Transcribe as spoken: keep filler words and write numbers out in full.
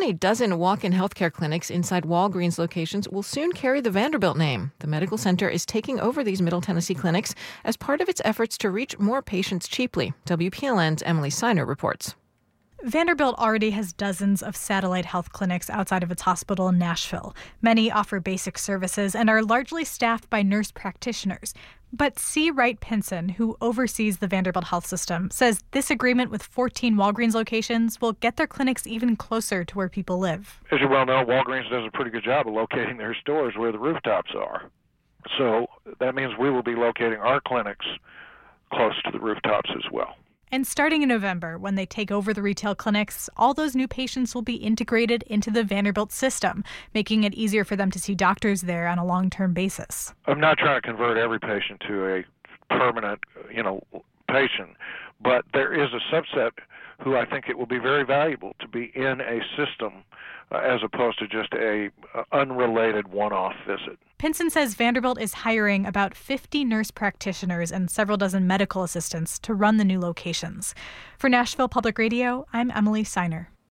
than a dozen walk-in healthcare clinics inside Walgreens locations will soon carry the Vanderbilt name. The medical center is taking over these Middle Tennessee clinics as part of its efforts to reach more patients cheaply. W P L N's Emily Siner reports. Vanderbilt already has dozens of satellite health clinics outside of its hospital in Nashville. Many offer basic services and are largely staffed by nurse practitioners. But C. Wright Pinson, who oversees the Vanderbilt health system, says this agreement with fourteen Walgreens locations will get their clinics even closer to where people live. As you well know, Walgreens does a pretty good job of locating their stores where the rooftops are. So that means we will be locating our clinics close to the rooftops as well. And starting in November, when they take over the retail clinics, all those new patients will be integrated into the Vanderbilt system, making it easier for them to see doctors there on a long-term basis. I'm not trying to convert every patient to a permanent, you know, patient, but there is a subset who I think it will be very valuable to be in a system uh, as opposed to just a uh, unrelated one-off visit. Pinson says Vanderbilt is hiring about fifty nurse practitioners and several dozen medical assistants to run the new locations. For Nashville Public Radio, I'm Emily Siner.